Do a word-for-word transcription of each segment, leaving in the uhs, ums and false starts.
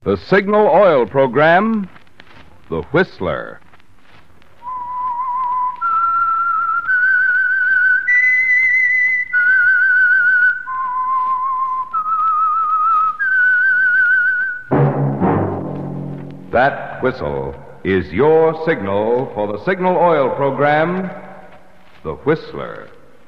The Signal Oil Program, The Whistler. That whistle is your signal for the Signal Oil Program, The Whistler.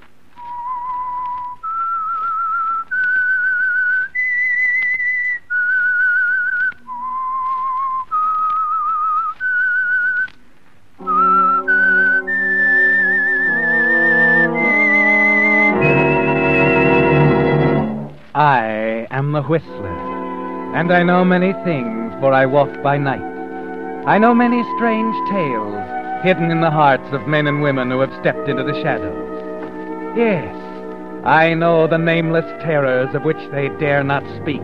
I am the Whistler, and I know many things, for I walk by night. I know many strange tales hidden in the hearts of men and women who have stepped into the shadows. Yes, I know the nameless terrors of which they dare not speak.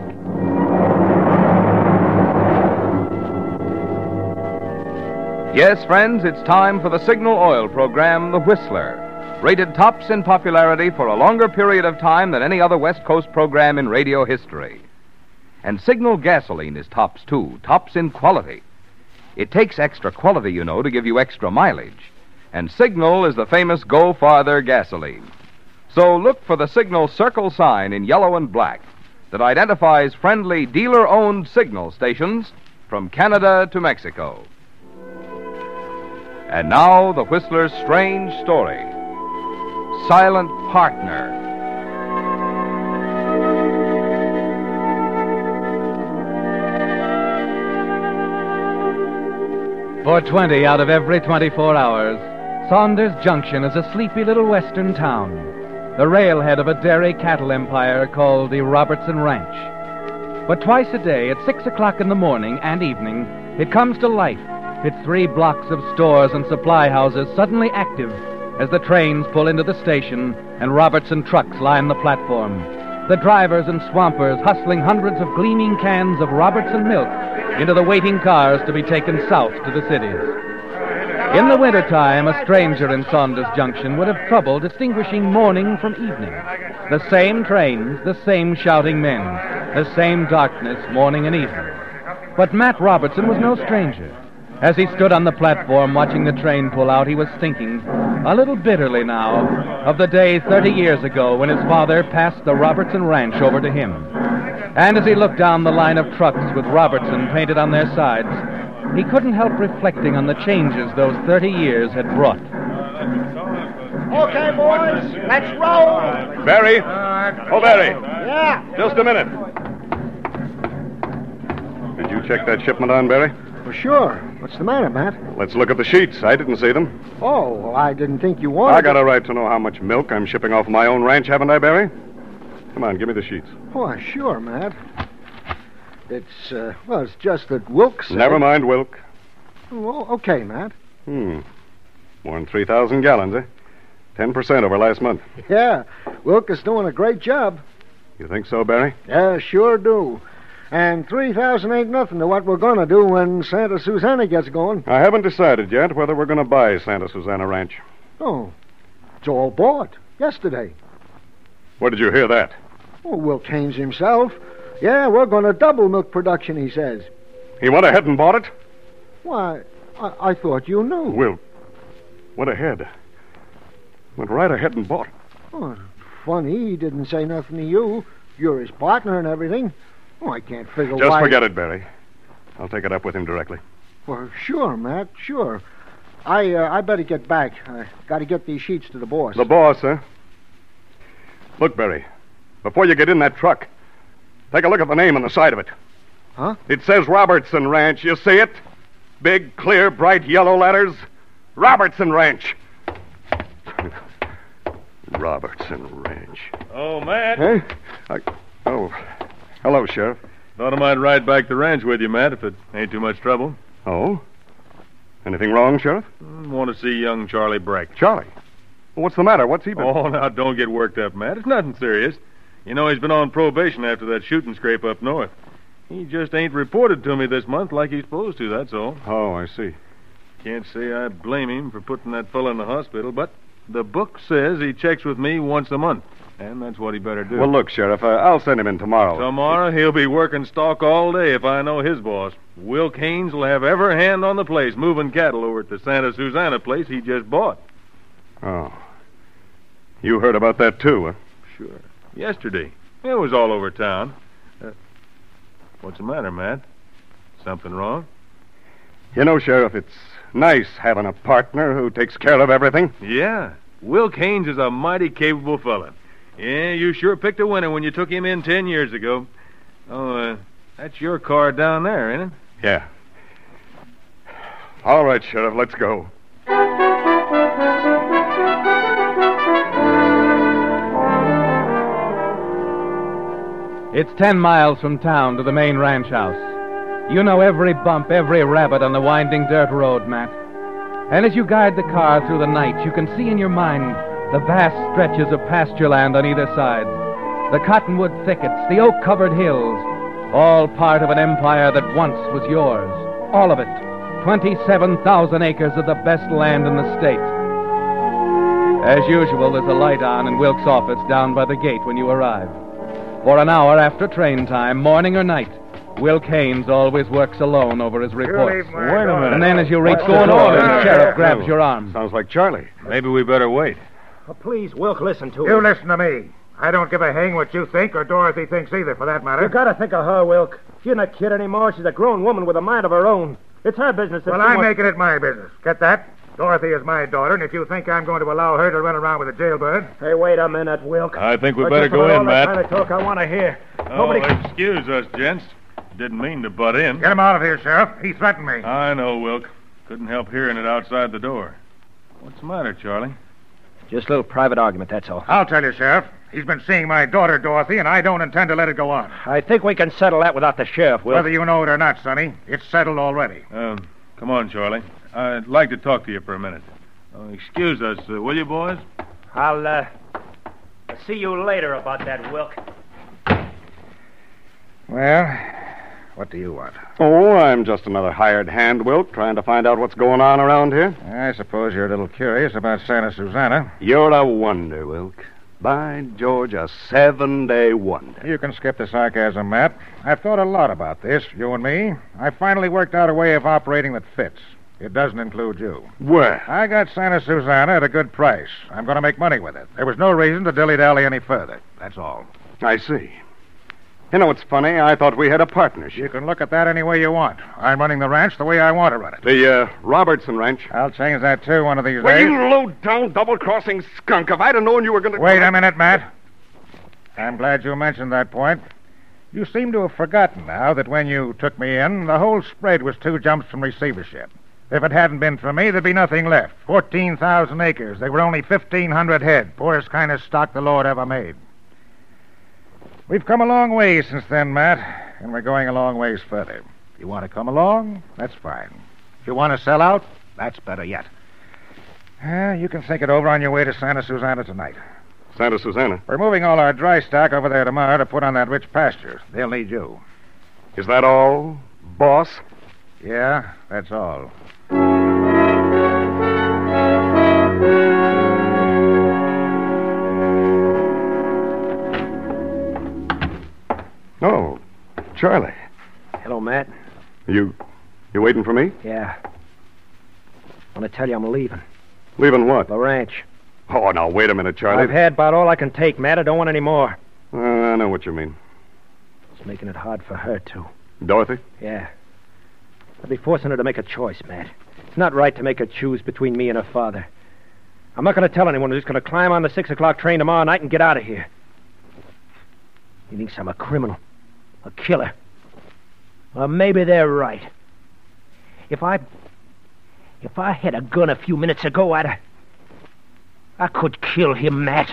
Yes, friends, it's time for the Signal Oil Program, The Whistler. Rated tops in popularity for a longer period of time than any other West Coast program in radio history. And Signal gasoline is tops, too, tops in quality. It takes extra quality, you know, to give you extra mileage. And Signal is the famous Go Farther gasoline. So look for the Signal circle sign in yellow and black that identifies friendly dealer-owned Signal stations from Canada to Mexico. And now, the Whistler's strange story. Silent Partner. For twenty out of every twenty-four hours, Saunders Junction is a sleepy little western town, the railhead of a dairy cattle empire called the Robertson Ranch. But twice a day, at six o'clock in the morning and evening, it comes to life, its three blocks of stores and supply houses suddenly active as the trains pull into the station and Robertson trucks line the platform. The drivers and swampers hustling hundreds of gleaming cans of Robertson milk into the waiting cars to be taken south to the cities. In the wintertime, a stranger in Saunders Junction would have trouble distinguishing morning from evening. The same trains, the same shouting men, the same darkness morning and evening. But Matt Robertson was no stranger. As he stood on the platform watching the train pull out, he was thinking, a little bitterly now, of the day thirty years ago when his father passed the Robertson Ranch over to him. And as he looked down the line of trucks with Robertson painted on their sides, he couldn't help reflecting on the changes those thirty years had brought. Okay, boys, let's roll. Barry? Oh, Barry. Yeah. Just a minute. Did you check that shipment on, Barry? Well, sure. What's the matter, Matt? Let's look at the sheets. I didn't see them. Oh, well, I didn't think you wanted I got a right to know how much milk I'm shipping off my own ranch, haven't I, Barry? Come on, give me the sheets. Oh, sure, Matt. It's, uh, well, it's just that Wilkes said... Never mind, Wilk. Well, okay, Matt. Hmm. More than three thousand gallons, eh? Ten percent over last month. Yeah, Wilkes is doing a great job. You think so, Barry? Yeah, sure do. And three thousand ain't nothing to what we're going to do when Santa Susana gets going. I haven't decided yet whether we're going to buy Santa Susana Ranch. Oh, it's all bought yesterday. Where did you hear that? Oh, Wilkes Haynes himself. Yeah, we're going to double milk production, he says. He went ahead and bought it? Why, I, I thought you knew. Will went ahead. Went right ahead and bought it. Oh, funny, he didn't say nothing to you. You're his partner and everything. Oh, I can't figure Just why... forget it, Barry. I'll take it up with him directly. Well, sure, Matt, sure. I uh, I better get back. I got to get these sheets to the boss. The boss, huh? Look, Barry, before you get in that truck, take a look at the name on the side of it. Huh? It says Robertson Ranch. You see it? Big, clear, bright yellow letters. Robertson Ranch. Robertson Ranch. Oh, Matt. Hey? I... Oh... Hello, Sheriff. Thought I might ride back the ranch with you, Matt, if it ain't too much trouble. Oh? Anything wrong, Sheriff? Mm, want to see young Charlie Breck. Charlie? Well, what's the matter? What's he been... Oh, now, don't get worked up, Matt. It's nothing serious. You know, he's been on probation after that shooting scrape up north. He just ain't reported to me this month like he's supposed to, that's all. Oh, I see. Can't say I blame him for putting that fellow in the hospital, but the book says he checks with me once a month. And that's what he better do. Well, look, Sheriff, uh, I'll send him in tomorrow. Tomorrow he'll be working stock all day if I know his boss. Wilk Haynes will have every hand on the place, moving cattle over at the Santa Susana place he just bought. Oh. You heard about that, too, huh? Sure. Yesterday. It was all over town. Uh, what's the matter, Matt? Something wrong? You know, Sheriff, it's nice having a partner who takes care of everything. Yeah. Wilk Haynes is a mighty capable fella. Yeah, you sure picked a winner when you took him in ten years ago. Oh, uh, that's your car down there, ain't it? Yeah. All right, Sheriff, let's go. It's ten miles from town to the main ranch house. You know every bump, every rabbit on the winding dirt road, Matt. And as you guide the car through the night, you can see in your mind the vast stretches of pasture land on either side, the cottonwood thickets, the oak-covered hills, all part of an empire that once was yours. All of it. twenty-seven thousand acres of the best land in the state. As usual, there's a light on in Wilk's office down by the gate when you arrive. For an hour after train time, morning or night, Wilk Haynes always works alone over his reports. Wait a minute. And then as you reach What's the going door, on the here? sheriff grabs your arm. Sounds like Charlie. Maybe we better wait. Oh, please, Wilk, listen to You him. listen to me. I don't give a hang what you think or Dorothy thinks either, for that matter. You gotta think of her, Wilk. She's not a kid anymore. She's a grown woman with a mind of her own. It's her business. if Well, she I'm wants- making it my business. Get that? Dorothy is my daughter, and if you think I'm going to allow her to run around with a jailbird... Hey, wait a minute, Wilk. I think we But better just go about in, all Matt. that kind of talk I want to hear. Oh, Nobody... excuse us, gents. Didn't mean to butt in. Get him out of here, Sheriff. He threatened me. I know, Wilk. Couldn't help hearing it outside the door. What's the matter, Charlie? Just a little private argument, that's all. I'll tell you, Sheriff. He's been seeing my daughter, Dorothy, and I don't intend to let it go on. I think we can settle that without the sheriff, Wilk. Whether you know it or not, Sonny, it's settled already. Um, come on, Charlie. I'd like to talk to you for a minute. Oh, excuse us, uh, will you, boys? I'll, uh... see you later about that, Wilk. Well, what do you want? Oh, I'm just another hired hand, Wilk, trying to find out what's going on around here. I suppose you're a little curious about Santa Susana. You're a wonder, Wilk. By George, a seven-day wonder. You can skip the sarcasm, Matt. I've thought a lot about this, you and me. I finally worked out a way of operating that fits. It doesn't include you. Well, I got Santa Susana at a good price. I'm going to make money with it. There was no reason to dilly-dally any further. That's all. I see. You know what's funny? I thought we had a partnership. You can look at that any way you want. I'm running the ranch the way I want to run it. The, uh, Robertson Ranch. I'll change that, too, one of these Well, days. you low-down, double-crossing skunk. If I'd have known you were going to... Wait a minute, Matt. I'm glad you mentioned that point. You seem to have forgotten now that when you took me in, the whole spread was two jumps from receivership. If it hadn't been for me, there'd be nothing left. fourteen thousand acres. They were only fifteen hundred head. Poorest kind of stock the Lord ever made. We've come a long way since then, Matt, and we're going a long ways further. If you want to come along, that's fine. If you want to sell out, that's better yet. Uh, you can think it over on your way to Santa Susana tonight. Santa Susana. We're moving all our dry stock over there tomorrow to put on that rich pasture. They'll need you. Is that all, boss? Yeah, that's all. Oh, Charlie. Hello, Matt. You... you waiting for me? Yeah. I want to tell you I'm leaving. Leaving what? The ranch. Oh, now, wait a minute, Charlie. I've had about all I can take, Matt. I don't want any more. Uh, I know what you mean. It's making it hard for her, too. Dorothy? Yeah. I'll be forcing her to make a choice, Matt. It's not right to make her choose between me and her father. I'm not going to tell anyone. I'm just going to climb on the six o'clock train tomorrow night and get out of here. He thinks I'm a criminal. A killer. Well, maybe they're right. If I... If I had a gun a few minutes ago, I'd... I could kill him, Matt.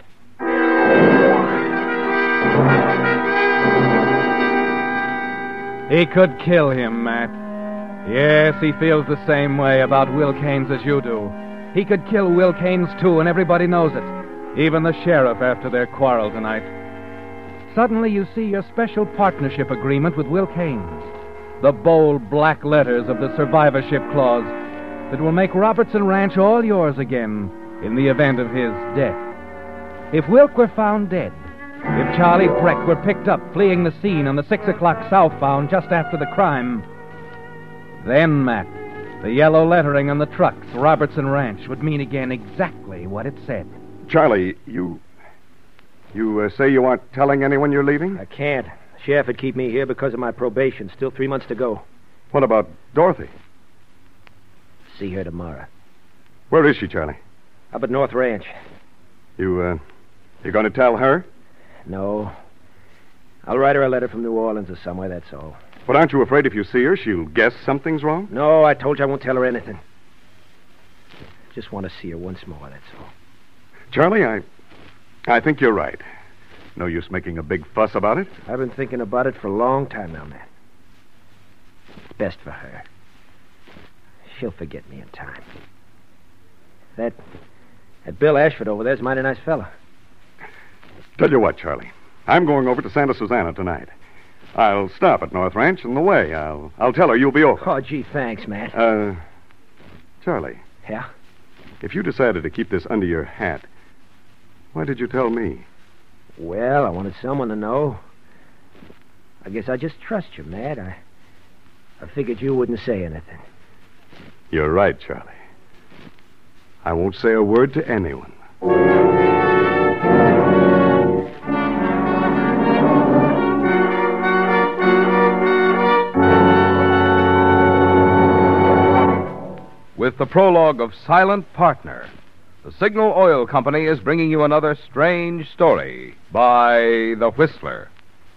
He could kill him, Matt. Yes, he feels the same way about Wilk Haynes as you do. He could kill Wilk Haynes, too, and everybody knows it. Even the sheriff after their quarrel tonight. Suddenly you see your special partnership agreement with Wilk Haynes. The bold black letters of the survivorship clause that will make Robertson Ranch all yours again in the event of his death. If Wilk were found dead, If Charlie Breck were picked up fleeing the scene on the six o'clock southbound just after the crime, then, Matt, the yellow lettering on the trucks, Robertson Ranch, would mean again exactly what it said. Charlie, you... You uh, say you aren't telling anyone you're leaving? I can't. The sheriff would keep me here because of my probation. Still three months to go. What about Dorothy? See her tomorrow. Where is she, Charlie? Up at North Ranch. You, uh... You going to tell her? No. I'll write her a letter from New Orleans or somewhere, that's all. But aren't you afraid if you see her, she'll guess something's wrong? No, I told you I won't tell her anything. Just want to see her once more, that's all. Charlie, I... I think you're right. No use making a big fuss about it. I've been thinking about it for a long time now, Matt. It's best for her. She'll forget me in time. That... That Bill Ashford over there's a mighty nice fella. Tell you what, Charlie. I'm going over to Santa Susana tonight. I'll stop at North Ranch on the way. I'll I'll tell her you'll be over. Oh, gee, thanks, Matt. Uh, Charlie. Yeah? If you decided to keep this under your hat, why did you tell me? Well, I wanted someone to know. I guess I just trust you, Matt. I, I figured you wouldn't say anything. You're right, Charlie. I won't say a word to anyone. With the prologue of Silent Partner, the Signal Oil Company is bringing you another strange story by The Whistler.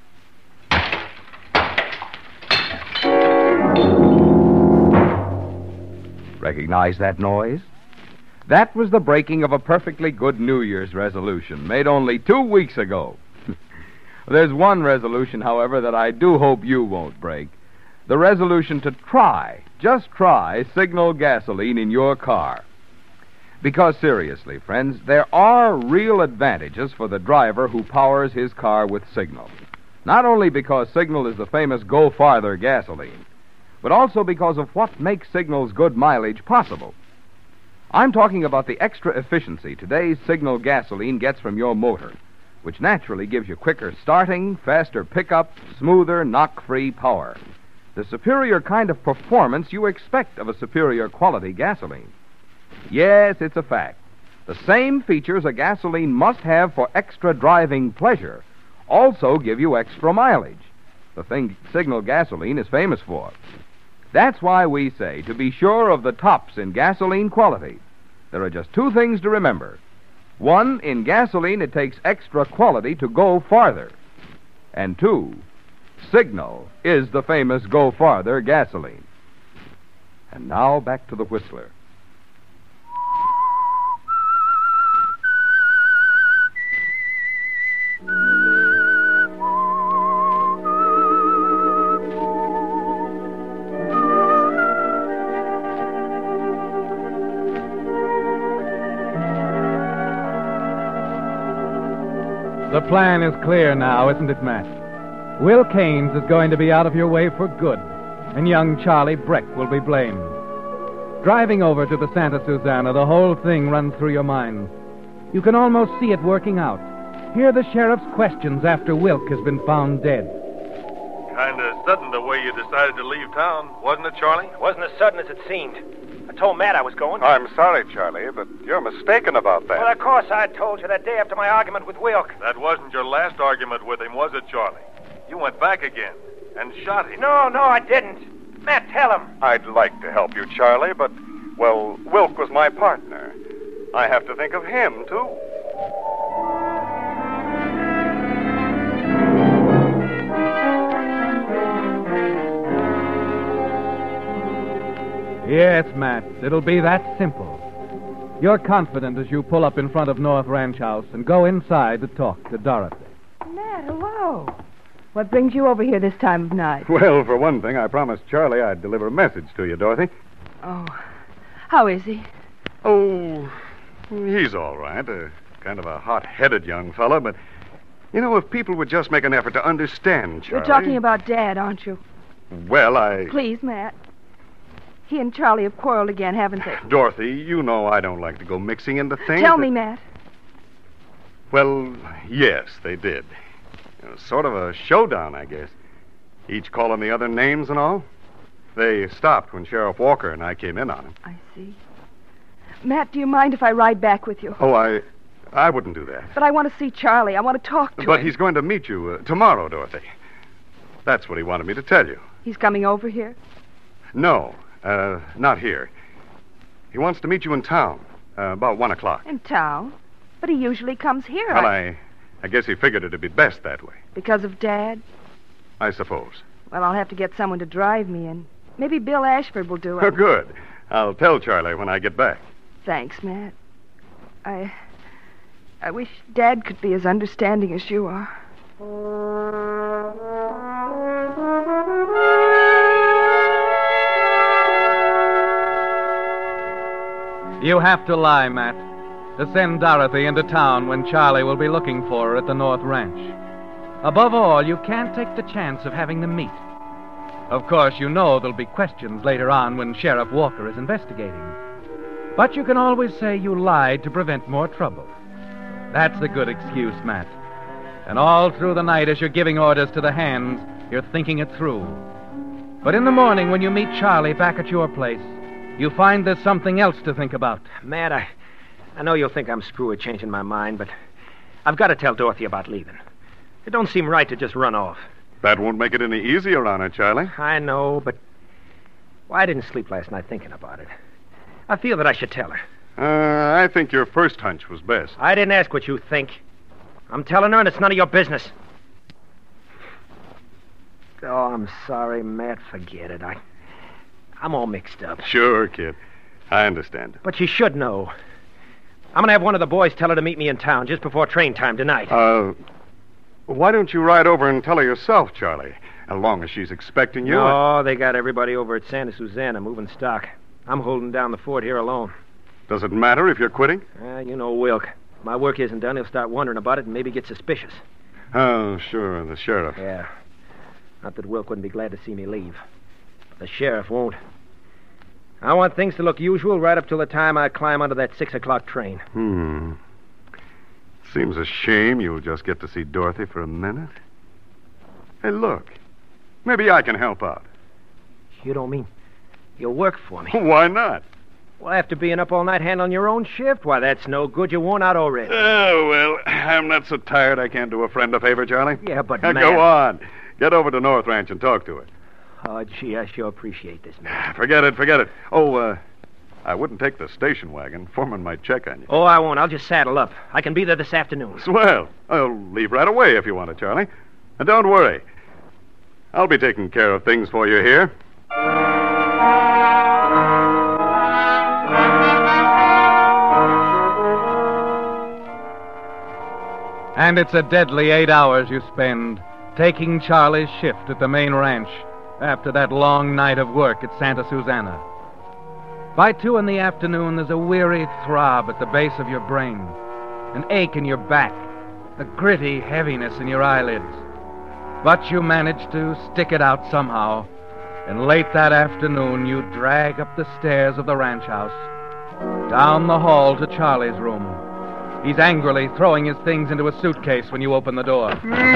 Recognize that noise? That was the breaking of a perfectly good New Year's resolution made only two weeks ago. There's one resolution, however, that I do hope you won't break. The resolution to try, just try, Signal gasoline in your car. Because seriously, friends, there are real advantages for the driver who powers his car with Signal. Not only because Signal is the famous Go Farther gasoline, but also because of what makes Signal's good mileage possible. I'm talking about the extra efficiency today's Signal gasoline gets from your motor, which naturally gives you quicker starting, faster pickup, smoother, knock-free power. The superior kind of performance you expect of a superior quality gasoline. Yes, it's a fact. The same features a gasoline must have for extra driving pleasure also give you extra mileage, the thing Signal gasoline is famous for. That's why we say to be sure of the tops in gasoline quality, there are just two things to remember. One, in gasoline it takes extra quality to go farther. And two, Signal is the famous Go Farther gasoline. And now back to the Whistler. The plan is clear now, isn't it, Matt? Will Keynes is going to be out of your way for good, and young Charlie Breck will be blamed. Driving over to the Santa Susana, the whole thing runs through your mind. You can almost see it working out. Hear the sheriff's questions after Wilk has been found dead. Kind of sudden the way you decided to leave town, wasn't it, Charlie? It wasn't as sudden as it seemed. I told Matt I was going. I'm sorry, Charlie, but you're mistaken about that. Well, of course I told you that day after my argument with Wilk. That wasn't your last argument with him, was it, Charlie? You went back again and shot him. No, no, I didn't. Matt, tell him. I'd like to help you, Charlie, but, well, Wilk was my partner. I have to think of him, too. Yes, Matt, it'll be that simple. You're confident as you pull up in front of North Ranch House and go inside to talk to Dorothy. Matt, hello. What brings you over here this time of night? Well, for one thing, I promised Charlie I'd deliver a message to you, Dorothy. Oh, how is he? Oh, he's all right. A kind of a hot-headed young fella, but, you know, if people would just make an effort to understand Charlie... You're talking about Dad, aren't you? Well, I... Please, Matt. He and Charlie have quarreled again, haven't they? Dorothy, you know I don't like to go mixing into things. Tell that... me, Matt. Well, yes, they did. It was sort of a showdown, I guess. Each calling the other names and all. They stopped when Sheriff Walker and I came in on him. I see. Matt, do you mind if I ride back with you? Oh, I... I wouldn't do that. But I want to see Charlie. I want to talk to But him. he's going to meet you uh, tomorrow, Dorothy. That's what he wanted me to tell you. He's coming over here? No, uh, not here. He wants to meet you in town, uh, about one o'clock. In town? But he usually comes here. Well, I... I, I guess he figured it'd be best that way. Because of Dad? I suppose. Well, I'll have to get someone to drive me, and maybe Bill Ashford will do Oh, it. good. I'll tell Charlie when I get back. Thanks, Matt. I... I wish Dad could be as understanding as you are. You have to lie, Matt, to send Dorothy into town when Charlie will be looking for her at the North Ranch. Above all, you can't take the chance of having them meet. Of course, you know there'll be questions later on when Sheriff Walker is investigating. But you can always say you lied to prevent more trouble. That's a good excuse, Matt. And all through the night as you're giving orders to the hands, you're thinking it through. But in the morning when you meet Charlie back at your place, you find there's something else to think about. Matt, I, I know you'll think I'm screwy changing my mind, but I've got to tell Dorothy about leaving. It don't seem right to just run off. That won't make it any easier on her, Charlie. I know, but... Well, I didn't sleep last night thinking about it. I feel that I should tell her. Uh, I think your first hunch was best. I didn't ask what you think. I'm telling her, and it's none of your business. Oh, I'm sorry, Matt. Forget it. I, I'm all mixed up. Sure, kid. I understand. But you should know. I'm going to have one of the boys tell her to meet me in town just before train time tonight. Uh, why don't you ride over and tell her yourself, Charlie? As long as she's expecting you. Oh, they got everybody over at Santa Susana moving stock. I'm holding down the fort here alone. Does it matter if you're quitting? Uh, you know Wilk. If my work isn't done, he'll start wondering about it and maybe get suspicious. Oh, sure, the sheriff. Yeah. Not that Wilk wouldn't be glad to see me leave. But the sheriff won't. I want things to look usual right up till the time I climb onto that six o'clock train. Hmm. Seems a shame you'll just get to see Dorothy for a minute. Hey, look. Maybe I can help out. You don't mean you'll work for me? Why not? Well, after being up all night handling your own shift, why, that's no good. You're worn out already. Oh, well, I'm not so tired I can't do a friend a favor, Charlie. Yeah, but, Now, man... go on. Get over to North Ranch and talk to her. Oh, gee, I sure appreciate this, man. Forget it, forget it. Oh, uh, I wouldn't take the station wagon. Foreman might check on you. Oh, I won't. I'll just saddle up. I can be there this afternoon. Swell. I'll leave right away if you want to, Charlie. And don't worry. I'll be taking care of things for you here. And it's a deadly eight hours you spend taking Charlie's shift at the main ranch after that long night of work at Santa Susana. By two in the afternoon, there's a weary throb at the base of your brain, an ache in your back, a gritty heaviness in your eyelids. But you manage to stick it out somehow, and late that afternoon you drag up the stairs of the ranch house, down the hall to Charlie's room. He's angrily throwing his things into a suitcase when you open the door.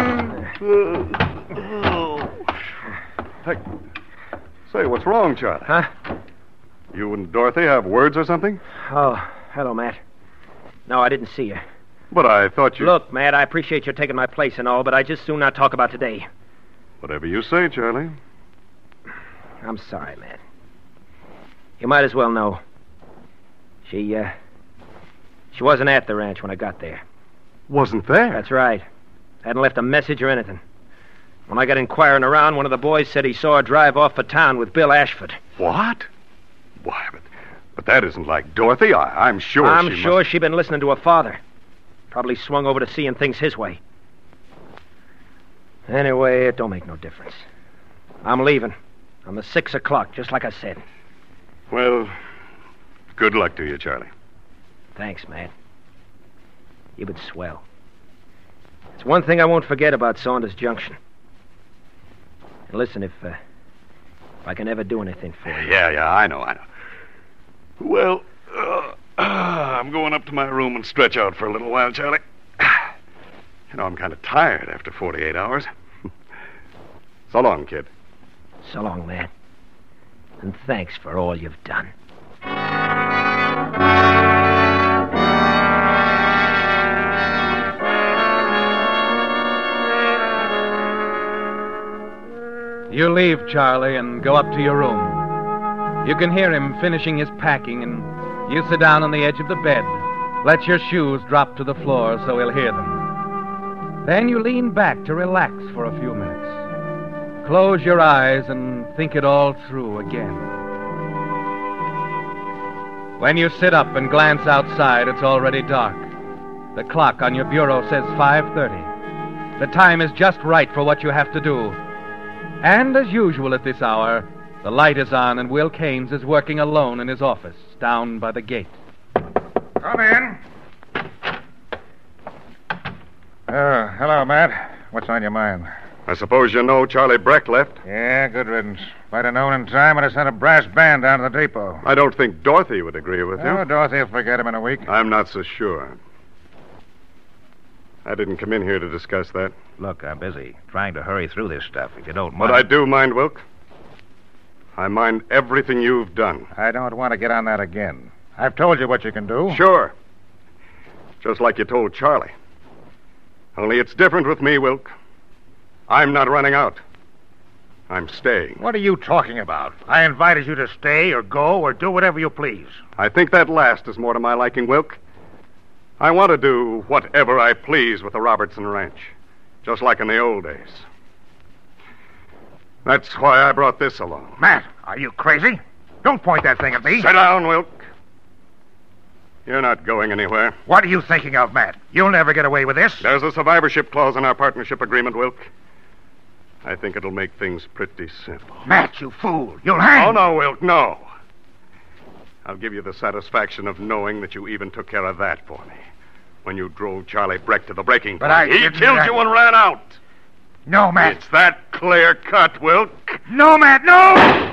Hey, say, what's wrong, Charlie? Huh? You and Dorothy have words or something? Oh, hello, Matt. No, I didn't see you. But I thought you... Look, Matt, I appreciate you taking my place and all, but I just soon not talk about today. Whatever you say, Charlie. I'm sorry, Matt. You might as well know. She, uh... She wasn't at the ranch when I got there. Wasn't there? That's right. Hadn't left a message or anything. When I got inquiring around, one of the boys said he saw her drive off for town with Bill Ashford. What? Why, but, but that isn't like Dorothy. I, I'm sure I'm she sure must... she'd been listening to her father. Probably swung over to seeing things his way. Anyway, it don't make no difference. I'm leaving. On the six o'clock, just like I said. Well, good luck to you, Charlie. Thanks, Matt. You've been swell. It's one thing I won't forget about Saunders Junction. And listen, if, uh, if I can ever do anything for you... Yeah, yeah, I know, I know. Well, uh, uh, I'm going up to my room and stretch out for a little while, Charlie. You know, I'm kind of tired after forty-eight hours. So long, kid. So long, Matt. And thanks for all you've done. You leave Charlie and go up to your room. You can hear him finishing his packing, and you sit down on the edge of the bed. Let your shoes drop to the floor so he'll hear them. Then you lean back to relax for a few minutes. Close your eyes and think it all through again. When you sit up and glance outside, it's already dark. The clock on your bureau says five thirty. The time is just right for what you have to do. And as usual at this hour, the light is on and Will Keynes is working alone in his office down by the gate. Come in. Oh, hello, Matt. What's on your mind? I suppose you know Charlie Breck left? Yeah, good riddance. If I'd have known in time, I'd have sent a brass band down to the depot. I don't think Dorothy would agree with you. Oh, Dorothy will forget him in a week. I'm not so sure. I didn't come in here to discuss that. Look, I'm busy trying to hurry through this stuff, if you don't mind. But I do mind, Wilk. I mind everything you've done. I don't want to get on that again. I've told you what you can do. Sure. Just like you told Charlie. Only it's different with me, Wilk. I'm not running out. I'm staying. What are you talking about? I invited you to stay or go or do whatever you please. I think that last is more to my liking, Wilk. I want to do whatever I please with the Robertson Ranch, just like in the old days. That's why I brought this along. Matt, are you crazy? Don't point that thing at me. Sit down, Wilk. You're not going anywhere. What are you thinking of, Matt? You'll never get away with this. There's a survivorship clause in our partnership agreement, Wilk. I think it'll make things pretty simple. Matt, you fool. You'll hang. Oh, no, Wilk, no. I'll give you the satisfaction of knowing that you even took care of that for me when you drove Charlie Breck to the breaking point. But I He didn't killed I... you and ran out. No, Matt. It's that clear cut, Wilk. No, Matt, no!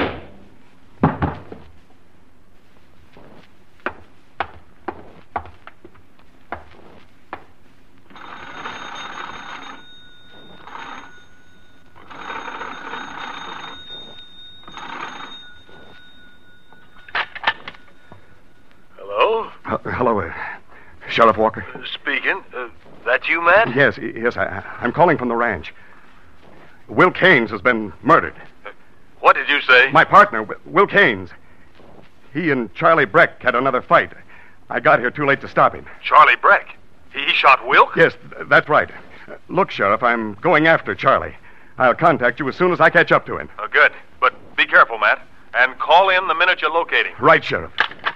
Hello? Uh, hello, uh, Sheriff Walker. Speaking. Uh, that you, Matt? Yes, yes, I, I'm calling from the ranch. Will Keynes has been murdered. Uh, what did you say? My partner, Will Keynes. He and Charlie Breck had another fight. I got here too late to stop him. Charlie Breck? He, he shot Wilk? Yes, th- that's right. Uh, look, Sheriff, I'm going after Charlie. I'll contact you as soon as I catch up to him. Oh, good. But be careful, Matt. And call in the minute you locate him. Right, Sheriff.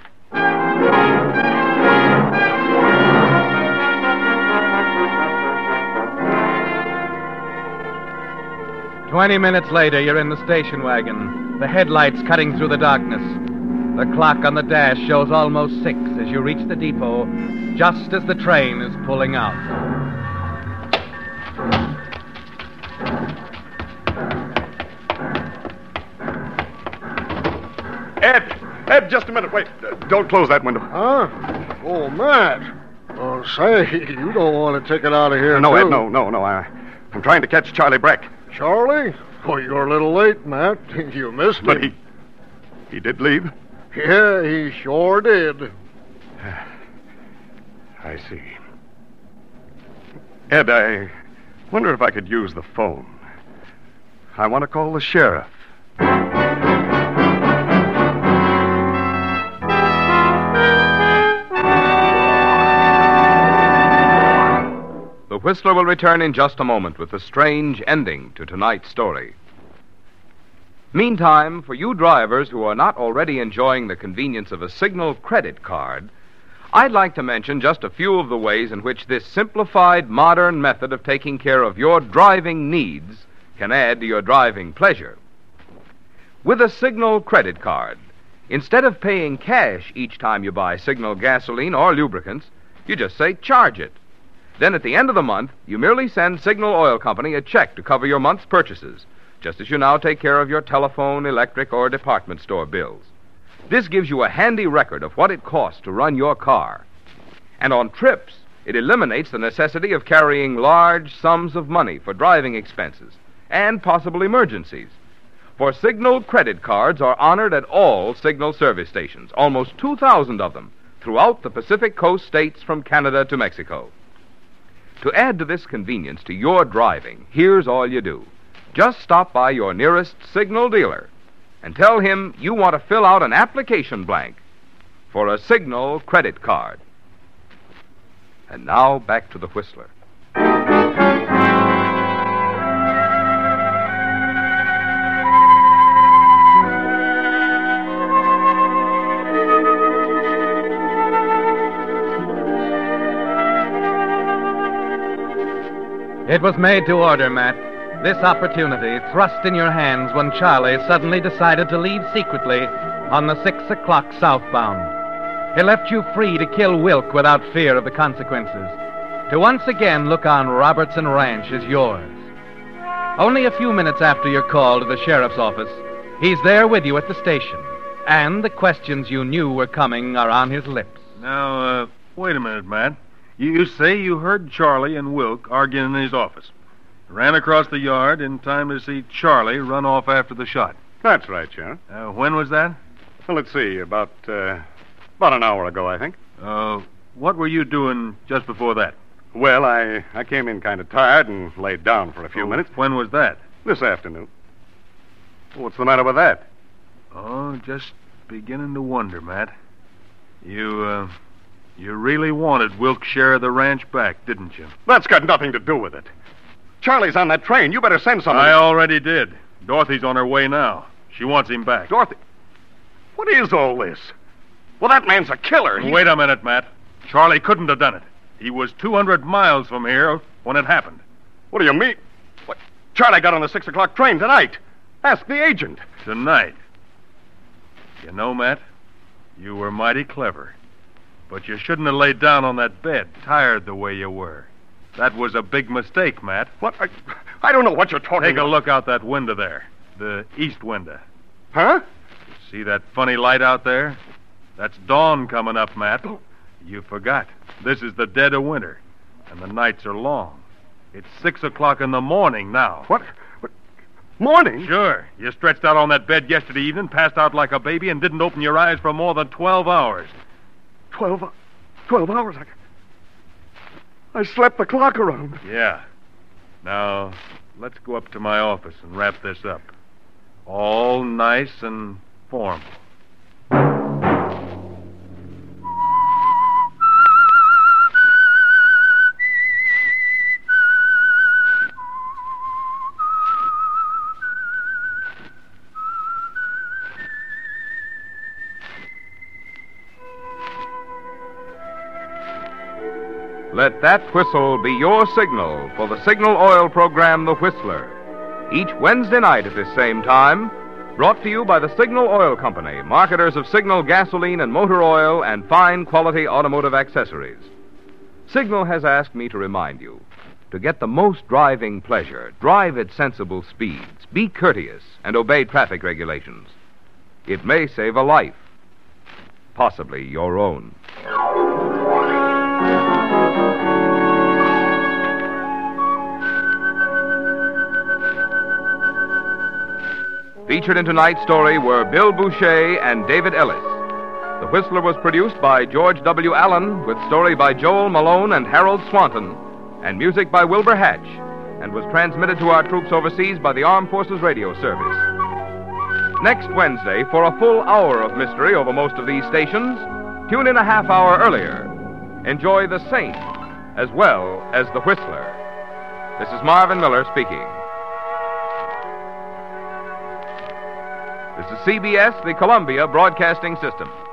Twenty minutes later, you're in the station wagon, the headlights cutting through the darkness. The clock on the dash shows almost six as you reach the depot, just as the train is pulling out. Ed! Ed, just a minute. Wait. Uh, don't close that window. Huh? Oh, Matt. Oh, say, you don't want to take it out of here, No, too. Ed, no, no, no. I, I'm trying to catch Charlie Breck. Charlie? Oh, you're a little late, Matt. You missed But him. he... he did leave? Yeah, he sure did. I see. Ed, I wonder if I could use the phone. I want to call the sheriff. The Whistler will return in just a moment with the strange ending to tonight's story. Meantime, for you drivers who are not already enjoying the convenience of a Signal credit card, I'd like to mention just a few of the ways in which this simplified, modern method of taking care of your driving needs can add to your driving pleasure. With a Signal credit card, instead of paying cash each time you buy Signal gasoline or lubricants, you just say charge it. Then at the end of the month, you merely send Signal Oil Company a check to cover your month's purchases, just as you now take care of your telephone, electric, or department store bills. This gives you a handy record of what it costs to run your car. And on trips, It eliminates the necessity of carrying large sums of money for driving expenses and possible emergencies. For Signal credit cards are honored at all Signal service stations, almost two thousand of them, throughout the Pacific Coast states from Canada to Mexico. To add to this convenience to your driving, here's all you do. Just stop by your nearest Signal dealer and tell him you want to fill out an application blank for a Signal credit card. And now back to the Whistler. It was made to order, Matt. This opportunity thrust in your hands when Charlie suddenly decided to leave secretly on the six o'clock southbound. He left you free to kill Wilk without fear of the consequences. To once again look on Robertson Ranch as yours. Only a few minutes after your call to the sheriff's office, he's there with you at the station. And the questions you knew were coming are on his lips. Now, uh, wait a minute, Matt. You, you say you heard Charlie and Wilk arguing in his office. Ran across the yard in time to see Charlie run off after the shot. That's right, Sheriff. Uh, when was that? Well, let's see, about, uh, about an hour ago, I think. Uh, what were you doing just before that? Well, I, I came in kind of tired and laid down for a few Oh, minutes. When was that? This afternoon. What's the matter with that? Oh, just beginning to wonder, Matt. You, uh, you really wanted Wilk's share of the ranch back, didn't you? That's got nothing to do with it. Charlie's on that train. You better send somebody. I already did. Dorothy's on her way now. She wants him back. Dorothy? What is all this? Well, that man's a killer. He... Wait a minute, Matt. Charlie couldn't have done it. He was two hundred miles from here when it happened. What do you mean? What? Charlie got on the six o'clock train tonight. Ask the agent. Tonight. You know, Matt, you were mighty clever. But you shouldn't have laid down on that bed, tired the way you were. That was a big mistake, Matt. What? I, I don't know what you're talking Take about. a look out that window there. The east window. Huh? See that funny light out there? That's dawn coming up, Matt. Oh. You forgot. This is the dead of winter, and the nights are long. It's six o'clock in the morning now. What? What? Morning? Sure. You stretched out on that bed yesterday evening, passed out like a baby, and didn't open your eyes for more than twelve hours. Twelve, twelve hours? I, I slept the clock around. Yeah. Now, let's go up to my office and wrap this up. All nice and formal. Let that whistle be your signal for the Signal Oil program, The Whistler. Each Wednesday night at this same time, brought to you by the Signal Oil Company, marketers of Signal gasoline and motor oil and fine quality automotive accessories. Signal has asked me to remind you, to get the most driving pleasure, drive at sensible speeds, be courteous, and obey traffic regulations. It may save a life, possibly your own. Featured in tonight's story were Bill Boucher and David Ellis. The Whistler was produced by George W. Allen, with story by Joel Malone and Harold Swanton, and music by Wilbur Hatch, and was transmitted to our troops overseas by the Armed Forces Radio Service. Next Wednesday, for a full hour of mystery over most of these stations, tune in a half hour earlier. Enjoy The Saint as well as The Whistler. This is Marvin Miller speaking. This is C B S, the Columbia Broadcasting System.